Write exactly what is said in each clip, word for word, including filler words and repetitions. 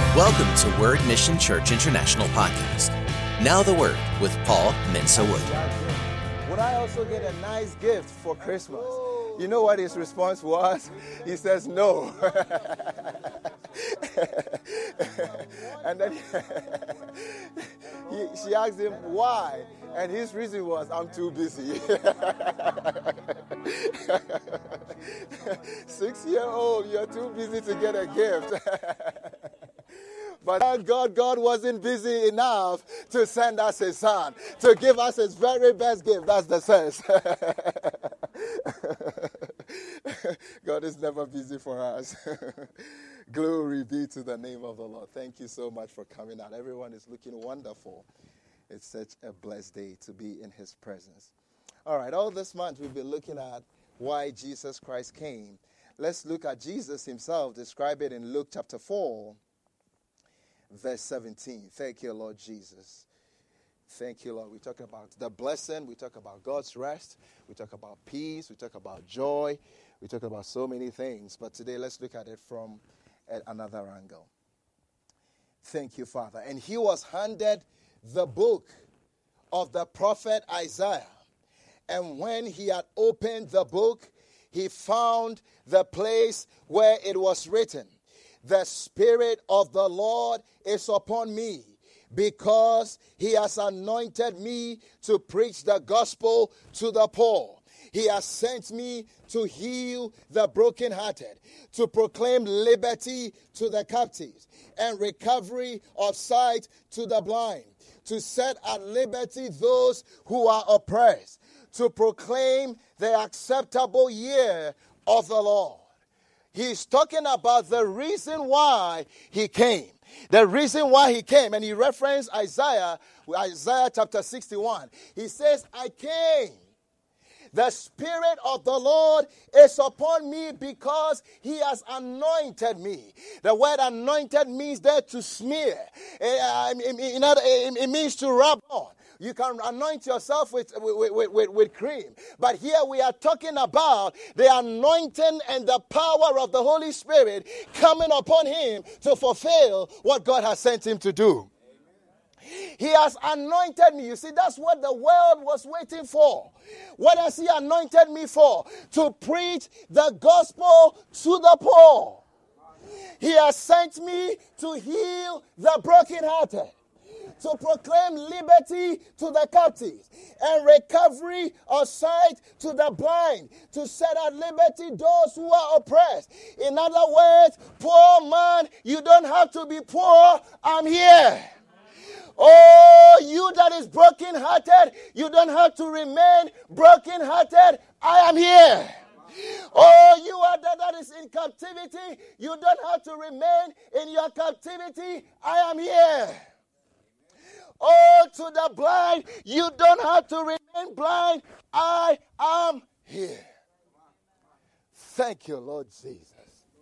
Welcome to Word Mission Church International Podcast. Now the Word with Paul Mensa-Wood. Would I also get a nice gift for Christmas? You know what his response was? He says no. And then he, she asked him why, and his reason was, I'm too busy. Six-year-old, you're too busy to get a gift. But thank God, God wasn't busy enough to send us his son, to give us his very best gift. That's the sense. God is never busy for us. Glory be to the name of the Lord. Thank you so much for coming out. Everyone is looking wonderful. It's such a blessed day to be in his presence. All right, all this month we've been looking at why Jesus Christ came. Let's look at Jesus himself. Describe it in Luke chapter four. Verse seventeen. Thank you, Lord Jesus. Thank you, Lord. We talk about the blessing. We talk about God's rest. We talk about peace. We talk about joy. We talk about so many things. But today, let's look at it from another angle. Thank you, Father. And he was handed the book of the prophet Isaiah. And when he had opened the book, he found the place where it was written, "The Spirit of the Lord is upon me, because he has anointed me to preach the gospel to the poor. He has sent me to heal the brokenhearted, to proclaim liberty to the captives, and recovery of sight to the blind, to set at liberty those who are oppressed, to proclaim the acceptable year of the Lord." He's talking about the reason why he came. The reason why he came. And he referenced Isaiah, Isaiah chapter sixty-one. He says, I came. The Spirit of the Lord is upon me because he has anointed me. The word anointed means there to smear. It means to rub on. You can anoint yourself with, with, with, with, with cream. But here we are talking about the anointing and the power of the Holy Spirit coming upon him to fulfill what God has sent him to do. Amen. He has anointed me. You see, that's what the world was waiting for. What has he anointed me for? To preach the gospel to the poor. He has sent me to heal the brokenhearted, to proclaim liberty to the captives and recovery of sight to the blind, to set at liberty those who are oppressed. In other words, poor man, you don't have to be poor. I'm here. Oh, you that is brokenhearted, you don't have to remain brokenhearted. I am here. Oh, you are that, that is in captivity, you don't have to remain in your captivity. I am here. Oh, to the blind, you don't have to remain blind. I am here. Thank you, Lord Jesus.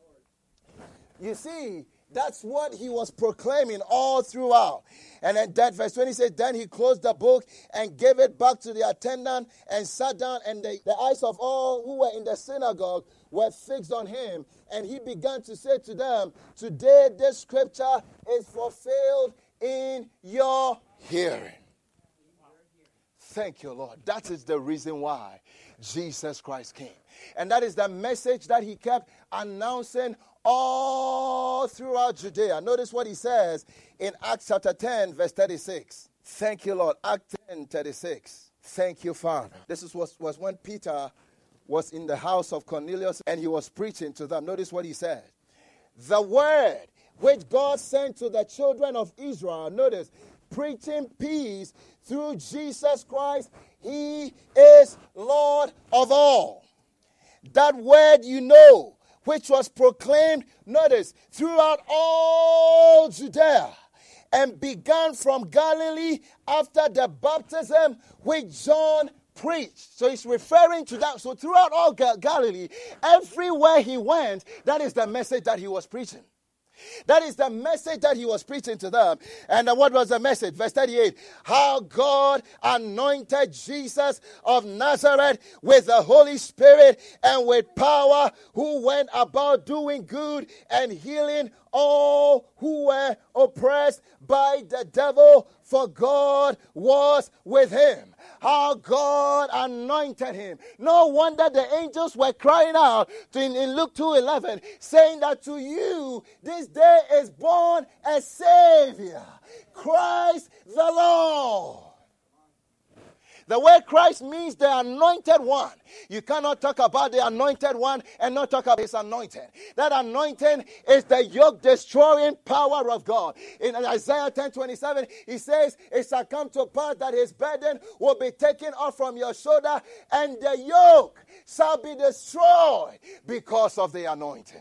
You see, that's what he was proclaiming all throughout. And then that verse twenty says, then he closed the book and gave it back to the attendant and sat down, and the, the eyes of all who were in the synagogue were fixed on him. And he began to say to them, today this scripture is fulfilled in your hearing. Thank you, Lord. That is the reason why Jesus Christ came. And that is the message that he kept announcing all throughout Judea. Notice what he says in Acts chapter ten, verse thirty-six. Thank you, Lord. Acts ten, thirty-six. Thank you, Father. This is was, was when Peter was in the house of Cornelius and he was preaching to them. Notice what he said. The word which God sent to the children of Israel, notice, preaching peace through Jesus Christ, he is Lord of all. That word you know, which was proclaimed, notice, throughout all Judea, and began from Galilee after the baptism which John preached. So he's referring to that. So throughout all Galilee, everywhere he went, that is the message that he was preaching. That is the message that he was preaching to them. And what was the message? Verse thirty-eight. How God anointed Jesus of Nazareth with the Holy Spirit and with power, who went about doing good and healing all who were oppressed by the devil, for God was with him. How God anointed him. No wonder the angels were crying out in, in Luke two eleven, saying that to you this day is born a Savior, Christ the Lord. The word Christ means the anointed one. You cannot talk about the anointed one and not talk about his anointing. That anointing is the yoke-destroying power of God. In Isaiah ten twenty-seven, he says, it shall come to pass that his burden will be taken off from your shoulder, and the yoke shall be destroyed because of the anointing.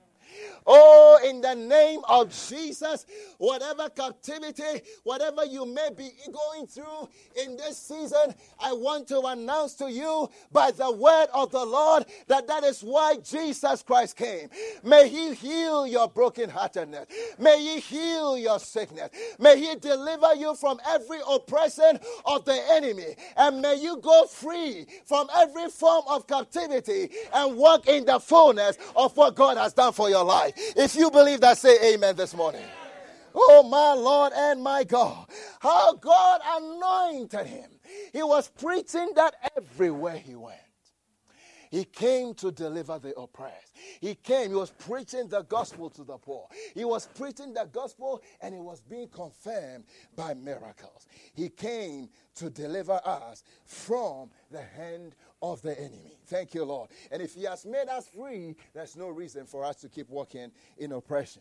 Oh, in the name of Jesus, whatever captivity, whatever you may be going through in this season, I want to announce to you by the word of the Lord that that is why Jesus Christ came. May he heal your brokenheartedness. May he heal your sickness. May he deliver you from every oppression of the enemy. And may you go free from every form of captivity and walk in the fullness of what God has done for your life. If you believe that, say amen this morning. Oh, my Lord and my God. How God anointed him. He was preaching that everywhere he went. He came to deliver the oppressed. He came, he was preaching the gospel to the poor. He was preaching the gospel and it was being confirmed by miracles. He came to deliver us from the hand of the enemy. Thank you, Lord. And if he has made us free, there's no reason for us to keep walking in oppression.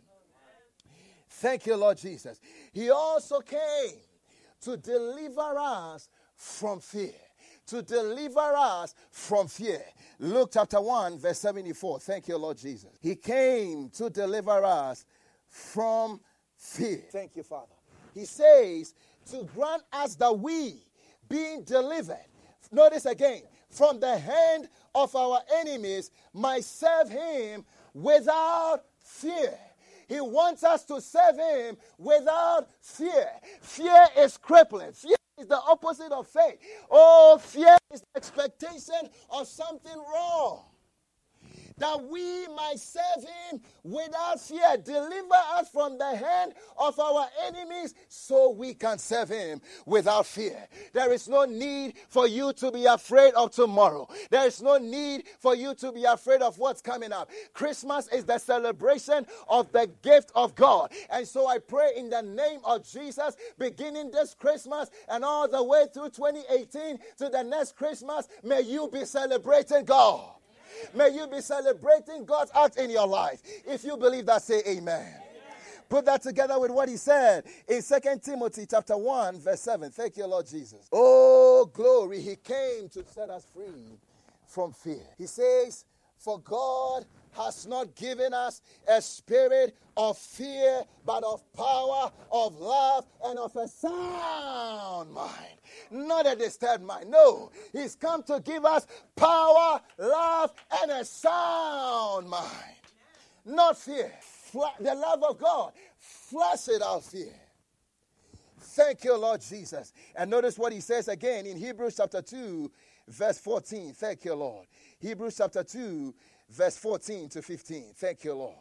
Thank you, Lord Jesus. He also came to deliver us from fear. To deliver us from fear. Luke chapter one, verse seventy-four. Thank you, Lord Jesus. He came to deliver us from fear. Thank you, Father. He says to grant us that we, being delivered, notice again, from the hand of our enemies, might serve him without fear. He wants us to serve him without fear. Fear is crippling. Fear is the opposite of faith. Oh, fear is the expectation of something wrong. That we might serve him without fear. Deliver us from the hand of our enemies so we can serve him without fear. There is no need for you to be afraid of tomorrow. There is no need for you to be afraid of what's coming up. Christmas is the celebration of the gift of God. And so I pray in the name of Jesus, beginning this Christmas and all the way through twenty eighteen to the next Christmas, may you be celebrating God. May you be celebrating God's act in your life. If you believe that, say amen. Amen. Put that together with what he said in Second Timothy chapter one, verse seven. Thank you, Lord Jesus. Oh, glory. He came to set us free from fear. He says, for God has not given us a spirit of fear, but of power, of love, and of a sound mind. Not a disturbed mind. No, he's come to give us power, love, and a sound mind. Not fear. The love of God. Flush it out fear. Thank you, Lord Jesus. And notice what he says again in Hebrews chapter two, verse fourteen. Thank you, Lord. Hebrews chapter two, verse fourteen to fifteen. Thank you, Lord.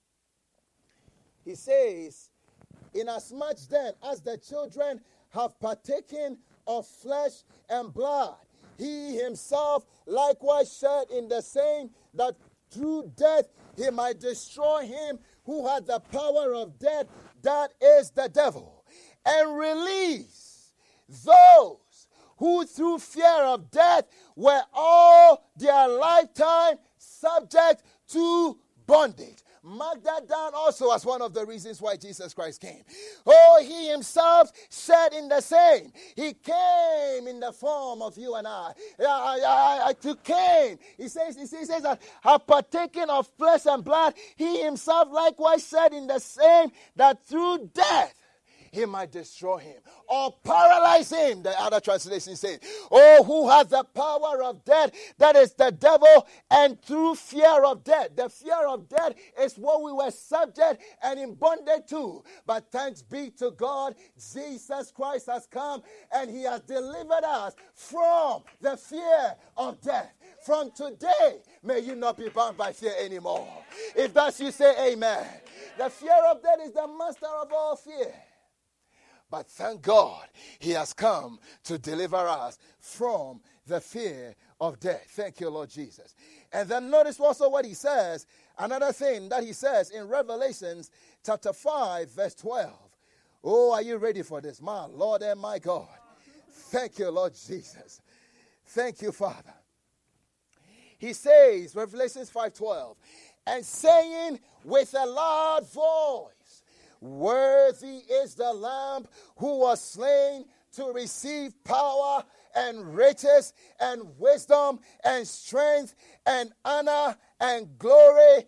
He says, inasmuch then as the children have partaken of flesh and blood, he himself likewise shared in the same, that through death he might destroy him who had the power of death, that is the devil, and release those who through fear of death were all their lifetime subject to bondage. Mark that down also as one of the reasons why Jesus Christ came. Oh, he himself said in the same. He came in the form of you and I. I, I, I, I came. He says, he says that have partaken of flesh and blood. He himself likewise said in the same, that through death he might destroy him or paralyze him. The other translation says, oh, who has the power of death? That is the devil. And through fear of death. The fear of death is what we were subject and in bondage to. But thanks be to God, Jesus Christ has come and he has delivered us from the fear of death. from today, may you not be bound by fear anymore. If that's you, say amen. The fear of death is the master of all fear. But thank God, he has come to deliver us from the fear of death. Thank you, Lord Jesus. And then notice also what he says, another thing that he says in Revelations chapter five, verse twelve. Oh, are you ready for this? My Lord and my God. Thank you, Lord Jesus. Thank you, Father. He says, Revelations five twelve, and saying with a loud voice, worthy is the Lamb who was slain to receive power and riches and wisdom and strength and honor and glory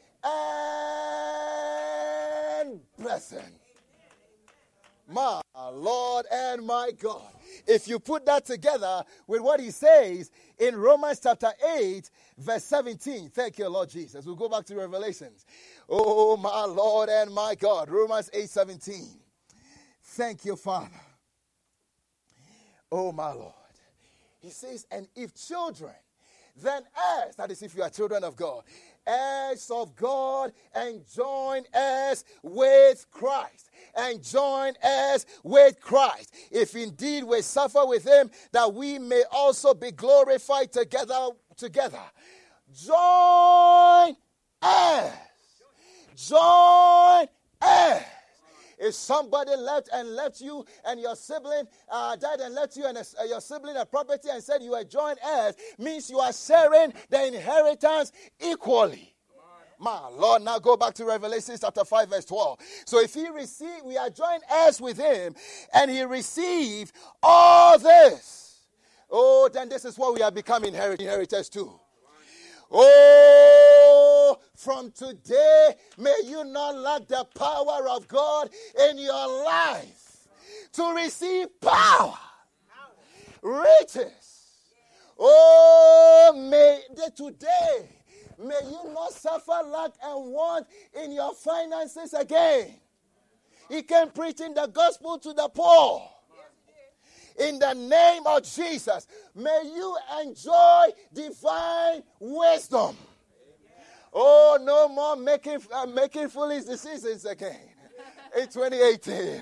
and blessing. My Lord and my God. If you put that together with what he says in Romans chapter eight, verse seventeen. Thank you, Lord Jesus. We'll go back to Revelations. Oh, my Lord and my God. Romans eight seventeen. Thank you, Father. Oh, my Lord. He says, and if children, then heirs, that is if you are children of God, heirs of God, and join heirs with Christ, and join heirs with Christ, if indeed we suffer with him, that we may also be glorified together, together. Join heirs. Join heirs. If somebody left and left you and your sibling uh, died and left you and a, uh, your sibling a property and said you are joint heirs, means you are sharing the inheritance equally. My Lord, now go back to Revelation chapter five, verse twelve. So if he received, we are joint heirs with him, and he received all this. Oh, then this is what we are becoming inheritors too. Oh, from today, may you not lack the power of God in your life to receive power, riches. Oh, may today, may you not suffer lack and want in your finances again. He came preaching the gospel to the poor. In the name of Jesus, may you enjoy divine wisdom. Oh, no more making uh, making foolish decisions again in twenty eighteen.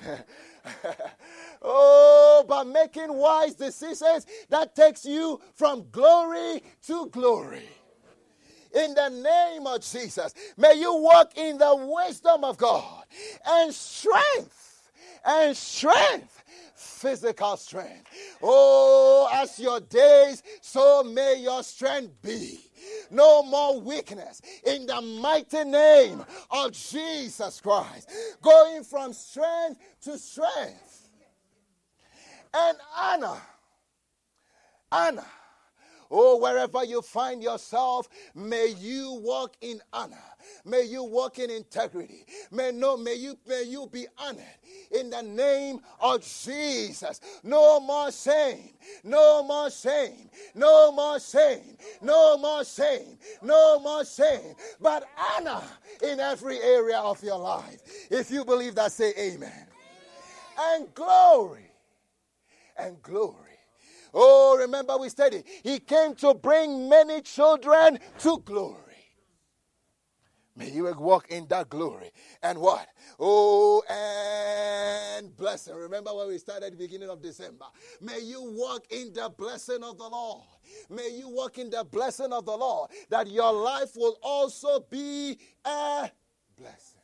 Oh, but making wise decisions that takes you from glory to glory. In the name of Jesus, may you walk in the wisdom of God and strength and strength. Physical strength. Oh, as your days, so may your strength be. No more weakness. In the mighty name of Jesus Christ. Going from strength to strength. And honor. Honor. Oh, wherever you find yourself, may you walk in honor. May you walk in integrity. May no, may you, may you be honored in the name of Jesus. No more shame. No more shame. No more shame. No more shame. No more shame. But honor in every area of your life. If you believe that, say amen. And glory. And glory. Oh, remember we studied. He came to bring many children to glory. May you walk in that glory. And what? Oh, and blessing. Remember when we started at the beginning of December. May you walk in the blessing of the Lord. May you walk in the blessing of the Lord. That your life will also be a blessing.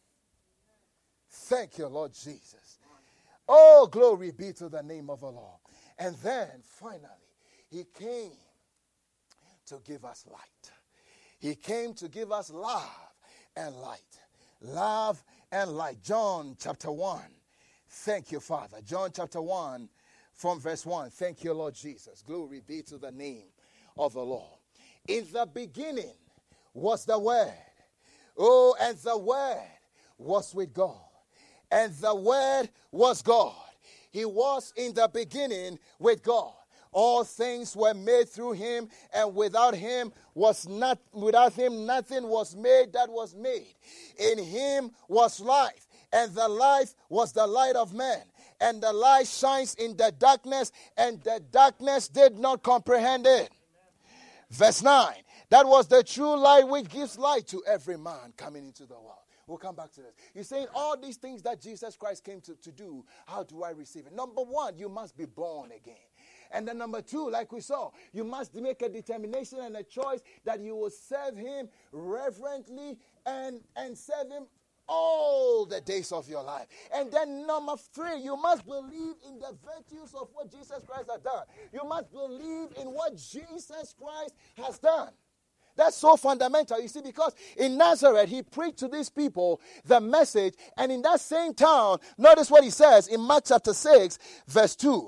Thank you, Lord Jesus. Oh, glory be to the name of the Lord. And then, finally, he came to give us light. He came to give us love and light. Love and light. John chapter one. Thank you, Father. John chapter one from verse one. Thank you, Lord Jesus. Glory be to the name of the Lord. In the beginning was the Word. Oh, and the Word was with God. And the Word was God. He was in the beginning with God. All things were made through him, and without him was not without him nothing was made that was made. In him was life, and the life was the light of man. And the light shines in the darkness, and the darkness did not comprehend it. Verse nine. That was the true light which gives light to every man coming into the world. We'll come back to this. He's saying all these things that Jesus Christ came to, to do, how do I receive it? Number one, you must be born again. And then number two, like we saw, you must make a determination and a choice that you will serve him reverently and, and serve him all the days of your life. And then number three, you must believe in the virtues of what Jesus Christ has done. You must believe in what Jesus Christ has done. That's so fundamental, you see, because in Nazareth, he preached to these people the message, and in that same town, notice what he says in Mark chapter six, verse two.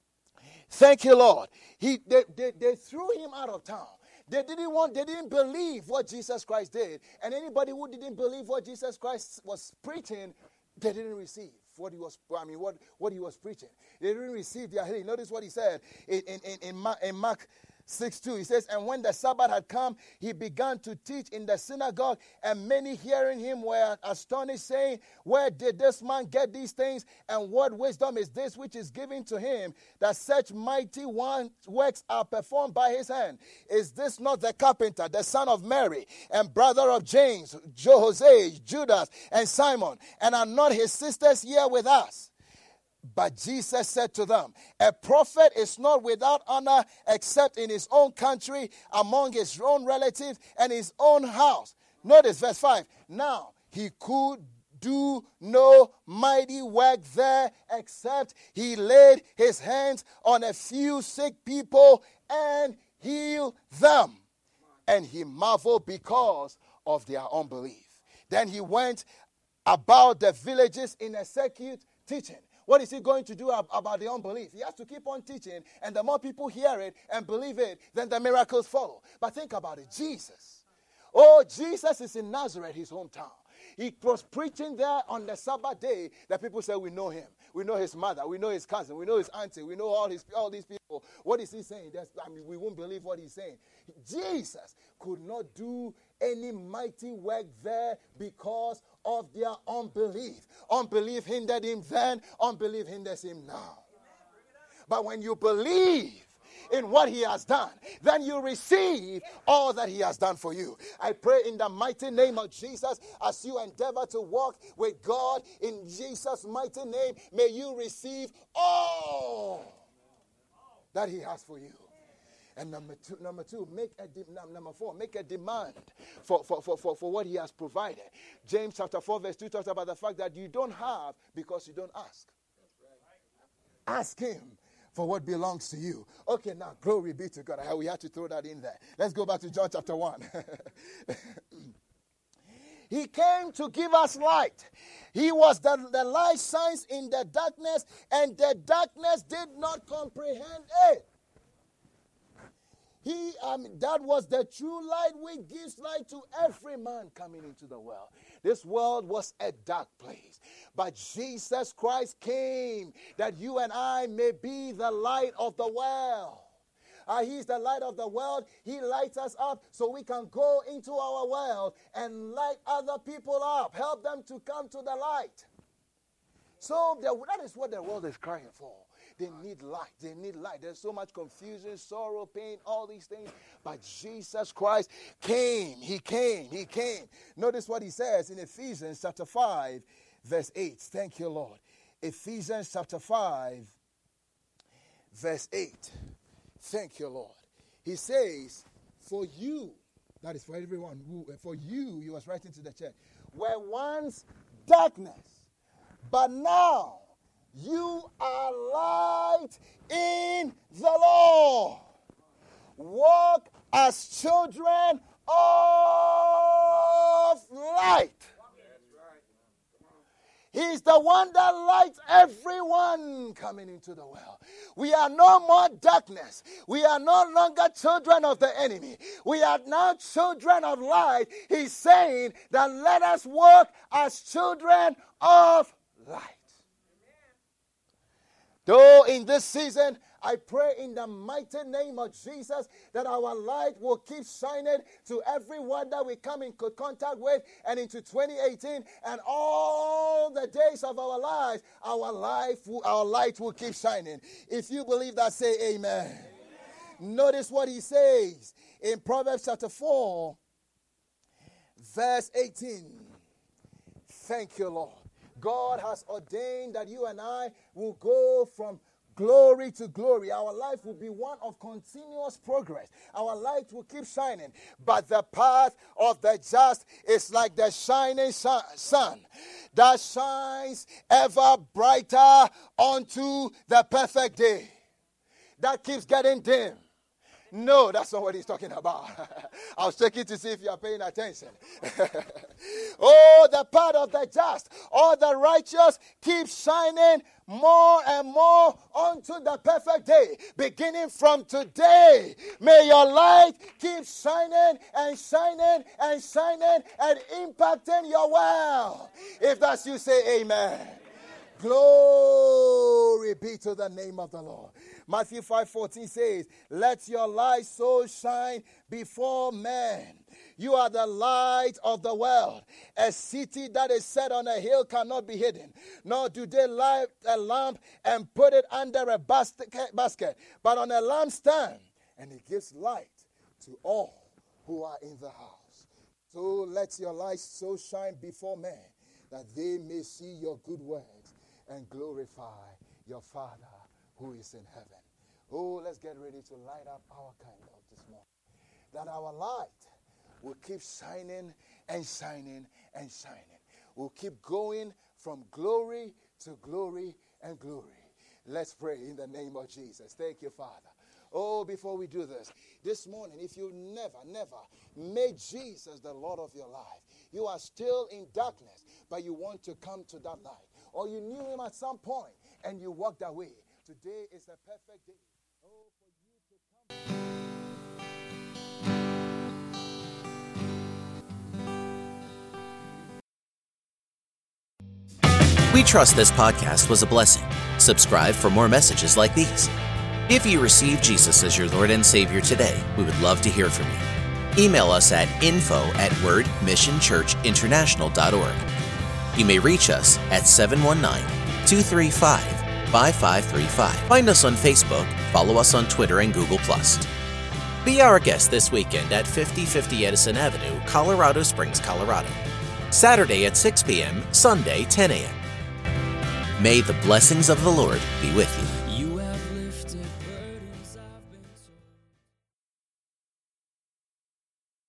Thank you, Lord. He, they, they, they threw him out of town. They didn't want, they didn't believe what Jesus Christ did. And anybody who didn't believe what Jesus Christ was preaching, they didn't receive what he was, I mean, what, what he was preaching. They didn't receive their healing. Notice what he said in, in, in, in, Mark, in Mark six two. He says, and when the Sabbath had come, he began to teach in the synagogue, and many hearing him were astonished, saying, where did this man get these things? And what wisdom is this which is given to him, that such mighty works are performed by his hand? Is this not the carpenter, the son of Mary, and brother of James, Jose, Judas, and Simon? And are not his sisters here with us? But Jesus said to them, a prophet is not without honor except in his own country, among his own relatives, and his own house. Notice verse five. Now, he could do no mighty work there except he laid his hands on a few sick people and healed them. And he marveled because of their unbelief. Then he went about the villages in a circuit teaching. What is he going to do about the unbelief? He has to keep on teaching, and the more people hear it and believe it, then the miracles follow. But think about it, Jesus. Oh, Jesus is in Nazareth, his hometown. He was preaching there on the Sabbath day that people say, we know him. We know his mother. We know his cousin. We know his auntie. We know all his all these people. What is he saying? That's, I mean, we won't believe what he's saying. Jesus could not do any mighty work there because of their unbelief. Unbelief hindered him then. Unbelief hinders him now. But when you believe in what he has done, then you receive all that he has done for you. I pray in the mighty name of Jesus, as you endeavor to walk with God in Jesus' mighty name, may you receive all that he has for you. And number two, number two, make a de- number four, make a demand for, for, for, for, for what he has provided. James chapter four, verse two talks about the fact that you don't have because you don't ask. Ask him for what belongs to you. Okay, now, glory be to God. We had to throw that in there. Let's go back to John chapter one. He came to give us light. He was the, the light shines in the darkness, and the darkness did not comprehend it. He, um, that was the true light which gives light to every man coming into the world. This world was a dark place. But Jesus Christ came that you and I may be the light of the world. Uh, he's the light of the world. He lights us up so we can go into our world and light other people up. Help them to come to the light. So the, that is what the world is crying for. They need light. They need light. There's so much confusion, sorrow, pain, all these things. But Jesus Christ came. He came. He came. Notice what he says in Ephesians chapter five, verse eight. Thank you, Lord. Ephesians chapter five, verse eight. Thank you, Lord. He says, for you, that is for everyone, who, for you, he was writing to the church, were once darkness, but now you are light in the Lord. Walk as children of light. He's the one that lights everyone coming into the world. We are no more darkness. We are no longer children of the enemy. We are now children of light. He's saying that let us walk as children of light. Though in this season, I pray in the mighty name of Jesus that our light will keep shining to everyone that we come in contact with, and into twenty eighteen and all the days of our lives, our life, our light will keep shining. If you believe that, say amen. Amen. Notice what he says in Proverbs chapter four, verse eighteen. Thank you, Lord. God has ordained that you and I will go from glory to glory. Our life will be one of continuous progress. Our light will keep shining. But the path of the just is like the shining sun that shines ever brighter unto the perfect day. That keeps getting dim. No, that's not what he's talking about. I was checking to see if you are paying attention. Oh, the path of the just, or the righteous, keeps shining more and more unto the perfect day. Beginning from today, may your light keep shining and shining and shining and impacting your world. If that's you, say amen. Glory be to the name of the Lord. Matthew five fourteen says, let your light so shine before men. You are the light of the world. A city that is set on a hill cannot be hidden. Nor do they light a lamp and put it under a basket, but on a lampstand. And it gives light to all who are in the house. So let your light so shine before men that they may see your good works and glorify your Father who is in heaven. Oh, let's get ready to light up our candle this morning. That our light will keep shining and shining and shining. We'll keep going from glory to glory and glory. Let's pray in the name of Jesus. Thank you, Father. Oh, before we do this, this morning, if you never, never made Jesus the Lord of your life, you are still in darkness, but you want to come to that light. Or you knew him at some point and you walked away. Today is a perfect day. Oh, for you to come. We trust this podcast was a blessing. Subscribe for more messages like these. If you receive Jesus as your Lord and Savior today, we would love to hear from you. Email us at info at word mission church international dot org. You may reach us at seven one nine, two three five, five five three five. Find us on Facebook, follow us on Twitter and Google plus. Be our guest this weekend at fifty fifty Edison Avenue, Colorado Springs, Colorado. Saturday at six p.m., Sunday ten a.m. May the blessings of the Lord be with you.